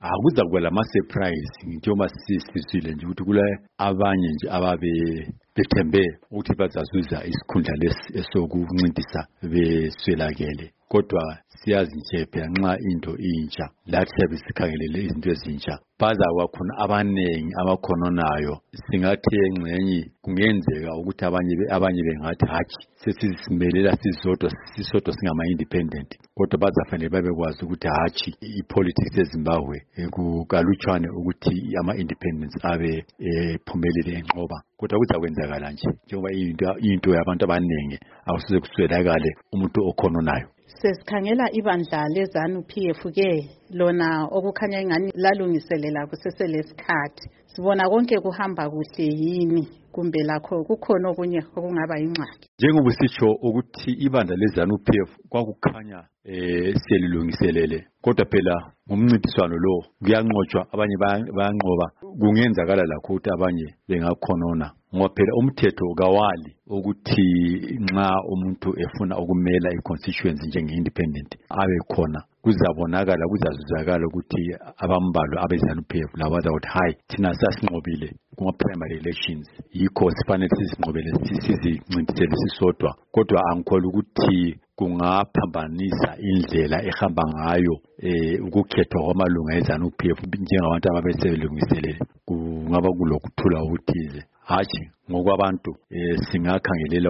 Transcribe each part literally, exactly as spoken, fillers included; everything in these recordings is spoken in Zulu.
akuza kuba lama surprise njengoba sisizile nje ukuthi kule abanye nje ababe bethembe ukuthi bazazuza isikhundla lesi esokuncintisa beswelakele kodwa siyazi nje phela nxa into intsha lathi siyabe sikhangelele izinto ezintsha bazakuba khona abanengi abakhononayo singathi engxenye kungenzeka ukuthi abanye abanye bengathi hatshi sesisimelela sizodwa sisodwa singama independent kodwa bazafanele babekwazi ukuthi hatshi ipolitics eZimbabwe kukalutshwane ukuthi ama independence abe ephumelele enqoba kodwa kuzakwenzakala nje njengoba into into yabantu abaningi awusize kuswelakale umuntu okhononayo. Sesikhangela ibandla leZANU P F ke lona okukhanya ingani lalungiselela kuseselesikhathi sibona konke kuhamba kuhle yini kumbe lakho kukhona okunye okungaba ingxaki njengoba sisho ukuthi ibandla leZANU P F kwakukhanya eh selilungiselele kodwa phela ngomncintiswano lo kuyanqotshwa abanye bayanqoba kungenzakala lakho ukuthi abanye bengakhonona ngoba phela umthetho kawali ukuthi nxa umuntu efuna ukumela iconstituency njenge independent abe khona kuzabonakala kuzazuzakala ukuthi abambalwa abeZANU P F laba bazakuthi hayi thina sasinqobile kuma primary elections yikho sifanele sisinqobele sizincindisele sisodwa kodwa angikholwa ukuthi kungaphambanisa indlela ehamba ngayo eh ukukhethwa kwamalunga eZANU P F njengabantu ababeselungiselele kungaba kulokuthula ukuthize hatshi ngokwabantu eh singakhangelela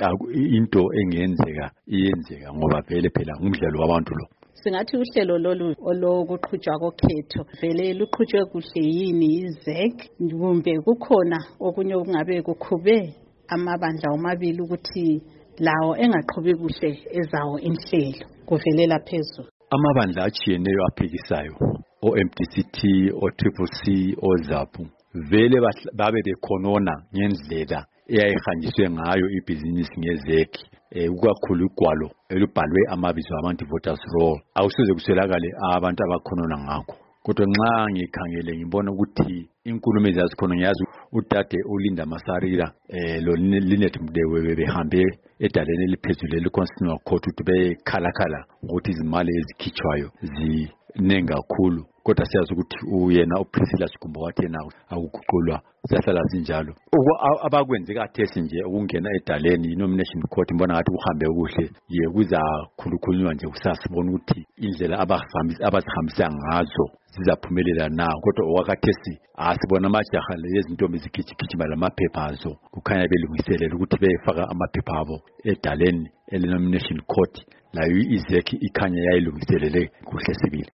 into engenzeka iyenzeka ngoba vele phela ngumdlalo wabantu lo. Singathi uhlelo lolu olokuqhutshwa kokhetho vele luqhutshwe kuhle yini iZ E C kumbe kukhona okunye okungabe kukhube amabandla omabili ukuthi lawo engaqhubi kuhle ezawo inhlelo kuvelela phezulu amabandla achiyeneyo aphikisayo o M D C T o Triple C o ZAPU vele babe bekhonona ngendlela eyayihanjiswe ngayo ibhizinisi ngeZ E C eh ukakhulu igwalo elubhalwe amabizo abantu voters roll awusize kuswelakale abantu abakhonona ngakho kodwa nxa ngikhangele ngibona ukuthi inkulumo ezazikhona ngiyazi udade uLinda Masarira eh lo Linet Mdewe behambe edaleni eliphezulu leConstitutional Court ukuthi bekhalakhala ukuthi izimali ezikhitshwayo zinengi kakhulu kodwa siyazi ukuthi uyena uPriscilla Sikumba wathi yena akuguqulwa siyahlala sinjalo abakwenze kathesi nje ukungena edaleni inomination court mbona ngathi uhambe kuhle ye kuza khulukhulunywa nje kusasibona ukuthi indlela abahambisa abazihambisa ngazo zizaphumelela na kodwa okwakathesi asibona amajaha lezintombi zigijigijima lamaphepha azo kukhanya belungiselela ukuthi beyefaka amaphepha abo edaleni elenomination court layo iZ E C ikhanya yayilungiselele kuhle sibili.